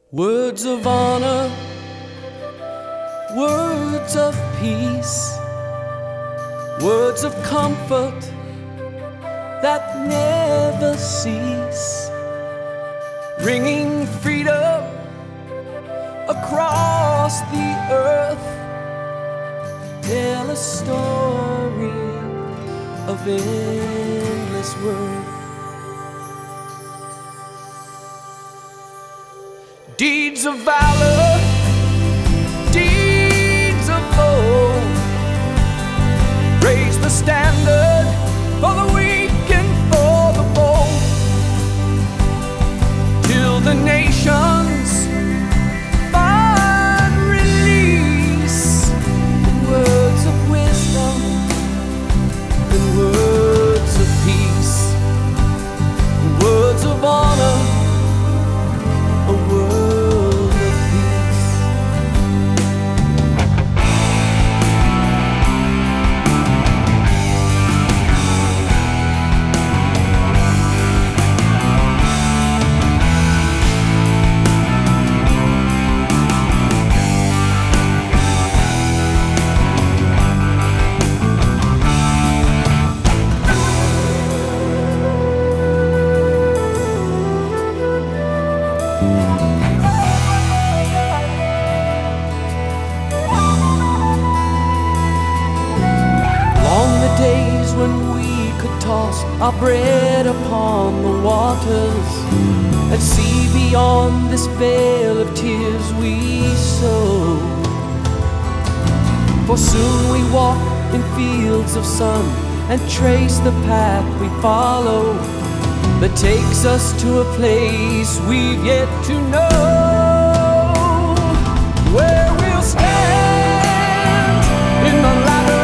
Words of honor, words of peace, words of comfort that never cease, bringing freedom across the earth. Tell a story of endless worth. Deeds of valor, deeds of old, raise the standard for the weak and for the bold, till the nations find release in words of wisdom and words of peace, words of honor, a world of peace. Days when we could toss our bread upon the waters and see beyond this veil of tears we sow. For soon we walk in fields of sun and trace the path we follow that takes us to a place we've yet to know, where we'll stand in the latter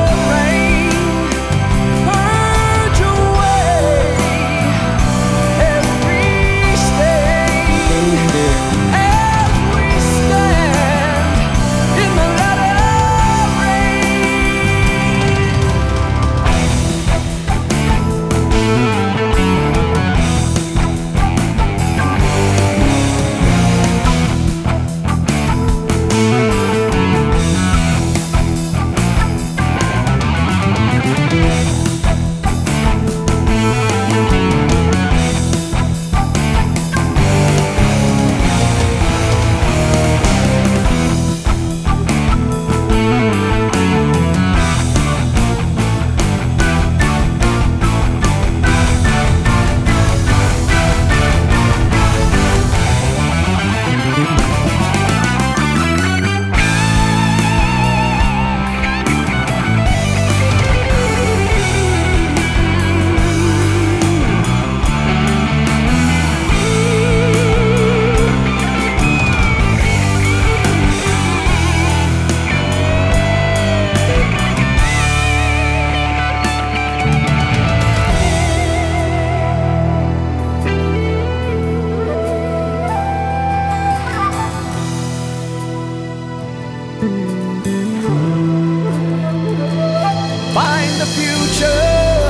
find the future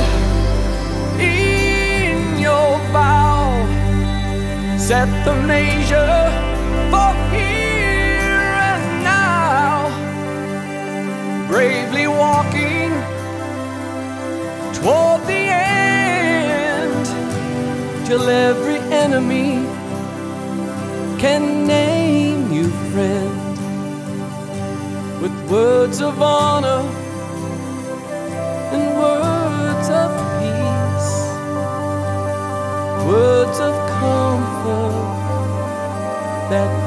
in your vow. Set the measure for here and now. Bravely walking toward the end, till every enemy can name you friend. With words of honor and words of peace, words of comfort that